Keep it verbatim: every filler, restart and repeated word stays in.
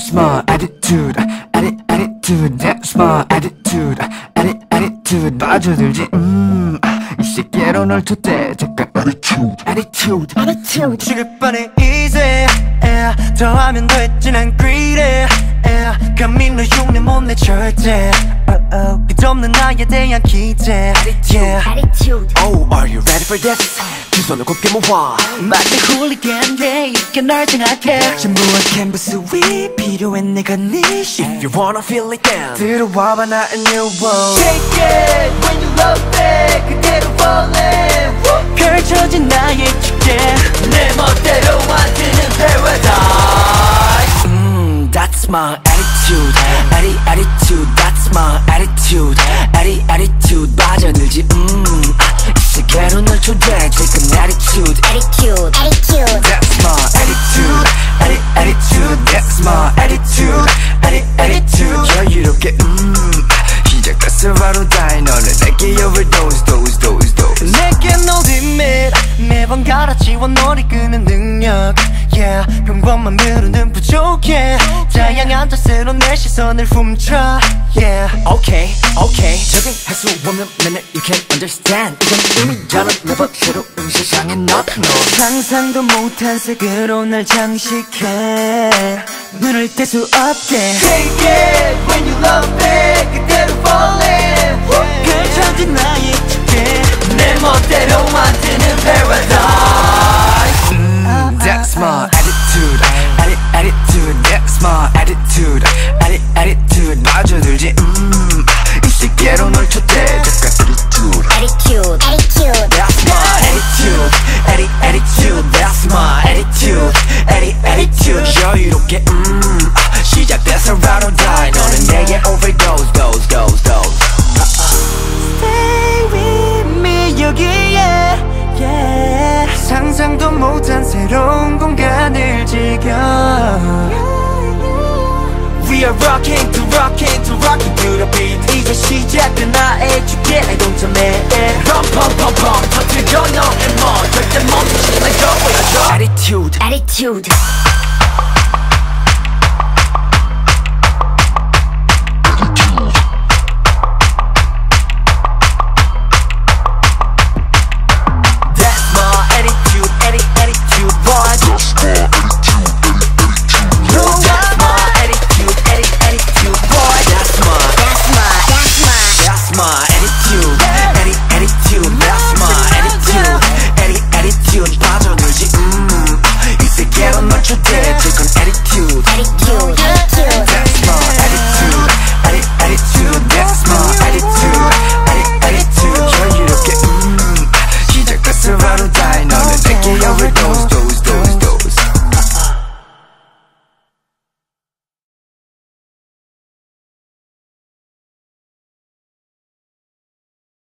That's my attitude. Atti, attitude. That's my attitude. Atti, attitude. 빠져들지 음, 이 시계로 널 쳤대. 잠깐 attitude. Attitude. Attitude. 취급반에 easy yeah. 더하면 더했지 난 greedy yeah. 감히 너 흉내 못 내 절대 uh-oh. 끝없는 나에 대한 기대 Attitude. yeah. Attitude. Oh, are you ready for this? 두 손을 곱게 모아 마치 훌리겐데 이렇게 널 장악해 전부한 캔버스 위 필요해 내가 네 If you wanna feel it then 들어와봐 나 a new world Take it when you love it 그대로 fall in 펼쳐진 나의 축제 내 멋대로 만드는 paradise mm, That's my attitude Atti, attitude That's my attitude Atti, attitude 빠져들지 음 시계로 널 초대해 Take an attitude Attitude. Attitude. That's my attitude Atti, attitude That's my attitude Atti, attitude 여유롭게 음 시작됐어 바로 다이 너는 내게 overdose dose dose dose 내게 no limit 매번 갈아치워 너를 끄는 능력 Yeah 평범한 미로는 부족해 다양한 자세로 내 시선을 훔쳐 Yeah Okay okay 적응할 수 없는 맨날 you can't understand 이건 이미 다른 레벨 새로운 세상에 not no 상상도 못한 색으로 날 장식해 눈을 뗄 수 없게 Take it when you love it 그대로 fall in 펼쳐진 나의 축제 내 멋대로 만드는 paradise mm, That's my attitude Atti, attitude That's my attitude Atti, attitude 빠져들지 음, 이 시계로 널 초대 잠깐 attitude Attitude. Attitude. That's my attitude Atti, attitude That's my attitude Atti, attitude 여유롭게 음, 시작돼서 바로 die 너는 내게 overdose dose dose dose Stay with me 여기에 yeah. 상상도 못한 새로운 공간을 즐겨 We are rocking to rocking to rocking to the beat 이제 시작된 나의 축제에 동참해 Rum pum pum pum 터뜨려 너의 멋 절대 멈추지 말고 보여줘 Attitude Attitude.